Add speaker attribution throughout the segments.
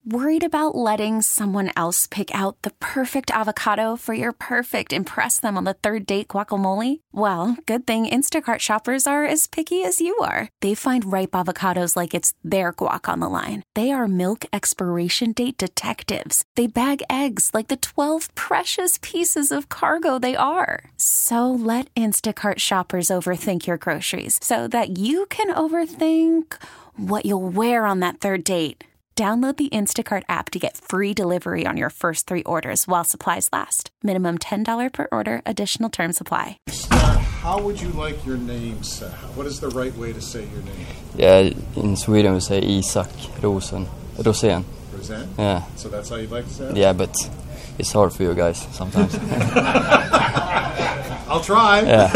Speaker 1: Worried about letting someone else pick out the perfect avocado for your perfect impress them on the third date guacamole? Well, good thing Instacart shoppers are as picky as you are. They find ripe avocados like it's their guac on the line. They are milk expiration date detectives. They bag eggs like the 12 precious pieces of cargo they are. So let Instacart shoppers overthink your groceries so that you can overthink what you'll wear on that third date. Download the Instacart app to get free delivery on your first 3 orders while supplies last. Minimum $10 per order. Additional terms apply.
Speaker 2: How would you like your name said? What is the right way to say your name?
Speaker 3: Yeah, in Sweden we say Isak Rosén.
Speaker 2: Rosén?
Speaker 3: Yeah.
Speaker 2: So that's how you'd like to say it?
Speaker 3: Yeah, but it's hard for you guys sometimes.
Speaker 2: I'll try.
Speaker 3: Yeah.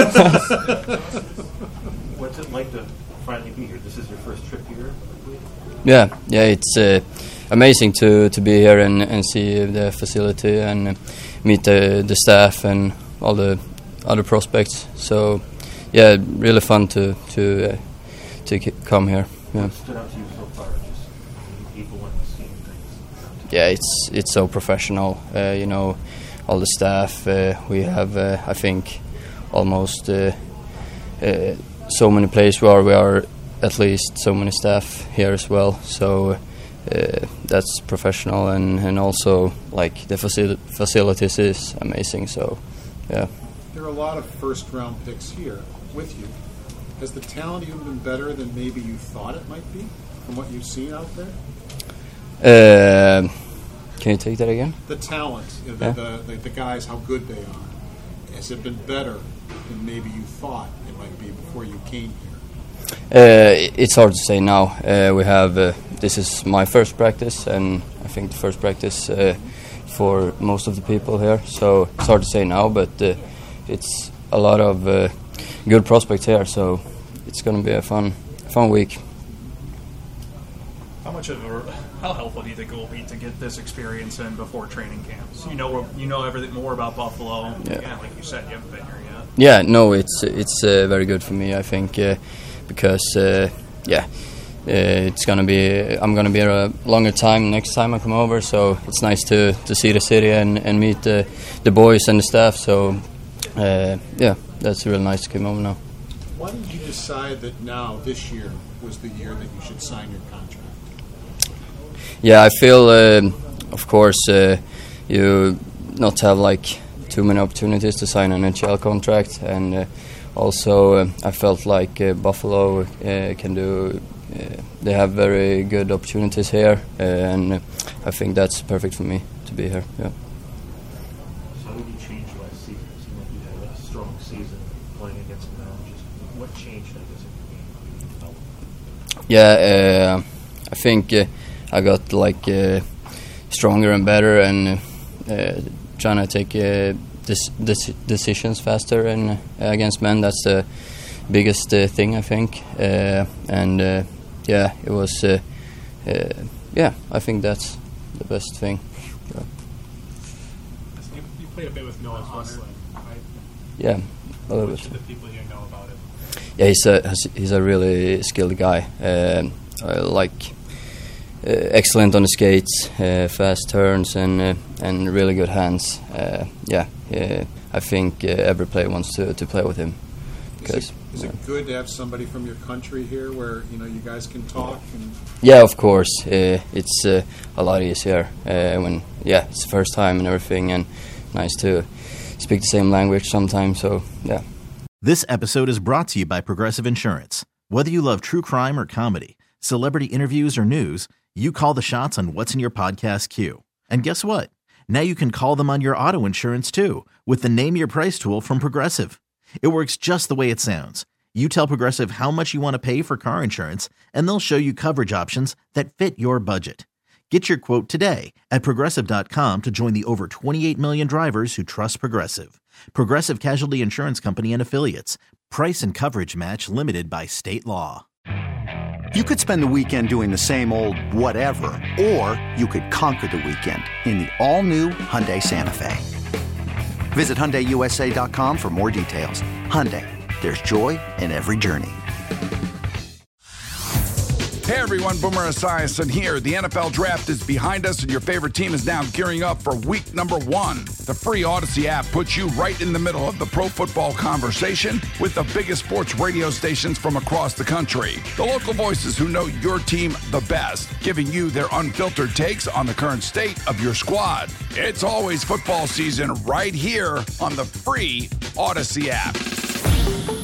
Speaker 4: What's it like to finally be here? This is your first trip here?
Speaker 3: Yeah, it's amazing to be here and see the facility and meet the staff and all the other prospects. So, yeah, really fun to come here. Yeah.
Speaker 4: What stood out to you so far? Just people and seeing things.
Speaker 3: Yeah, it's so professional. All the staff. We have, I think, almost so many places where we are. At least so many staff here as well, so that's professional and also like the facilities is amazing. So, yeah.
Speaker 2: There are a lot of first-round picks here with you. Has the talent even been better than maybe you thought it might be from what you've seen out there?
Speaker 3: Can you take that again?
Speaker 2: The talent, the guys, how good they are. Has it been better than maybe you thought it might be before you came here?
Speaker 3: It's hard to say now. We have this is my first practice, and I think the first practice for most of the people here. So it's hard to say now, but it's a lot of good prospects here. So it's going to be a fun week.
Speaker 5: How helpful do you think it will be to get this experience in before training camps? You know everything more about Buffalo. Yeah, like you said, you haven't been here yet.
Speaker 3: Yeah, no, it's very good for me. I think. Because it's gonna be I'm gonna be here a longer time next time I come over, so it's nice to see the city and meet the boys and the staff. So that's really nice to come over now.
Speaker 2: Why did you decide that now this year was the year that you should sign your contract?
Speaker 3: Yeah, I feel of course you not have like too many opportunities to sign an NHL contract, and also, I felt like Buffalo can do. They have very good opportunities here, and I think that's perfect for me to be here. Yeah.
Speaker 4: So, what did you change last season? It seemed like you had a strong season playing against them. Just what changed, I guess, in the game?
Speaker 3: Yeah, I think I got like stronger and better, and trying to take decisions faster and against men. That's the biggest thing, I think. It was. I think that's the best thing. Yeah.
Speaker 5: You played a bit with Noah Hustler, right?
Speaker 3: Yeah, a little bit.
Speaker 5: What should the people here know about it?
Speaker 3: Yeah, he's a really skilled guy. Excellent on the skates, fast turns, and really good hands. I think every player wants to play with him.
Speaker 2: Is it good to have somebody from your country here, where you guys can talk?
Speaker 3: Yeah, of course. It's a lot easier when it's the first time and everything, and nice to speak the same language sometimes. So yeah.
Speaker 6: This episode is brought to you by Progressive Insurance. Whether you love true crime or comedy, celebrity interviews or news, you call the shots on what's in your podcast queue. And guess what? Now you can call them on your auto insurance too, with the Name Your Price tool from Progressive. It works just the way it sounds. You tell Progressive how much you want to pay for car insurance, and they'll show you coverage options that fit your budget. Get your quote today at Progressive.com to join the over 28 million drivers who trust Progressive. Progressive Casualty Insurance Company and Affiliates. Price and coverage match limited by state law.
Speaker 7: You could spend the weekend doing the same old whatever, or you could conquer the weekend in the all-new Hyundai Santa Fe. Visit HyundaiUSA.com for more details. Hyundai, there's joy in every journey.
Speaker 8: Hey everyone, Boomer Esiason here. The NFL draft is behind us and your favorite team is now gearing up for week number 1. The free Odyssey app puts you right in the middle of the pro football conversation with the biggest sports radio stations from across the country. The local voices who know your team the best, giving you their unfiltered takes on the current state of your squad. It's always football season right here on the free Odyssey app.